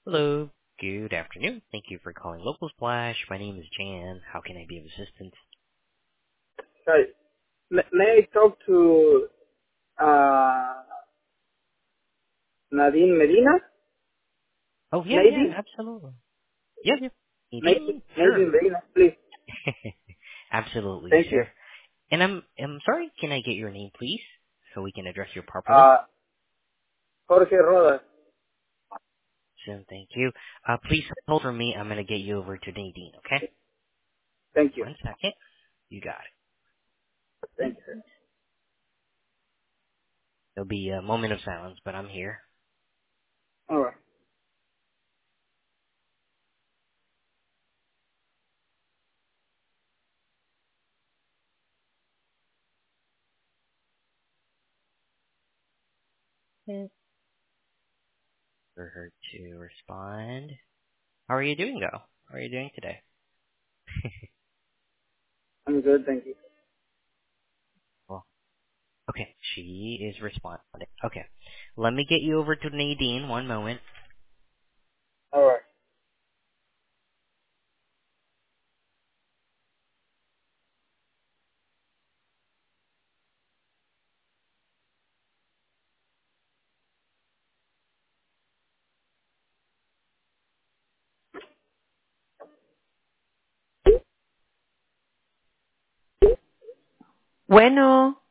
Hello, good afternoon. Thank you for calling Local Splash. My name is Jan. How can I be of assistance? Sorry. May I talk to uh, Nadine Medina? Oh, yeah, Maybe? absolutely. Yeah. Maybe Nadine? Sure. Nadine Medina, please. Absolutely, Thank you. sir. And I'm sorry, can I get your name, please? So we can address you properly? Uh, Jorge Rodas. So, thank you. Please hold for me. I'm going to get you over to Nadine, okay? Thank you. One second. You got it. Thank you. There'll be a moment of silence, but I'm here. All right. For her to respond. How are you doing, though? How are you doing today? I'm good, thank you. Well, okay, she is responding. Okay, let me get you over to Nadine. One moment. All right. Bueno,